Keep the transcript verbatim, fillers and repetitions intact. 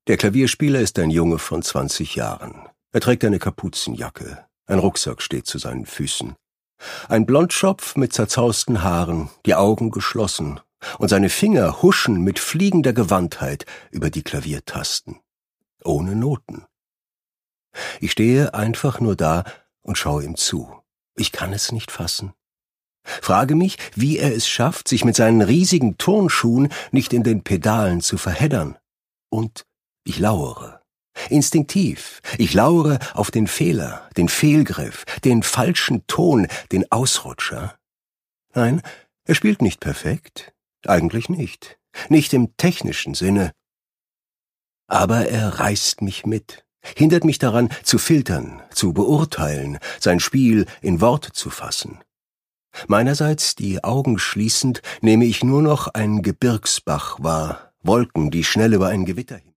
Der Klavierspieler ist ein Junge von zwanzig Jahren. Er trägt eine Kapuzenjacke. Ein Rucksack steht zu seinen Füßen. Ein Blondschopf mit zerzausten Haaren, die Augen geschlossen, und seine Finger huschen mit fliegender Gewandtheit über die Klaviertasten. Ohne Noten. Ich stehe einfach nur da und schaue ihm zu. Ich kann es nicht fassen. Frage mich, wie er es schafft, sich mit seinen riesigen Turnschuhen nicht in den Pedalen zu verheddern. Und ich lauere. Instinktiv. Ich lauere auf den Fehler, den Fehlgriff, den falschen Ton, den Ausrutscher. Nein, er spielt nicht perfekt. Eigentlich nicht. Nicht im technischen Sinne. Aber er reißt mich mit, hindert mich daran, zu filtern, zu beurteilen, sein Spiel in Worte zu fassen. Meinerseits, die Augen schließend, nehme ich nur noch einen Gebirgsbach wahr, Wolken, die schnell über ein Gewitter hin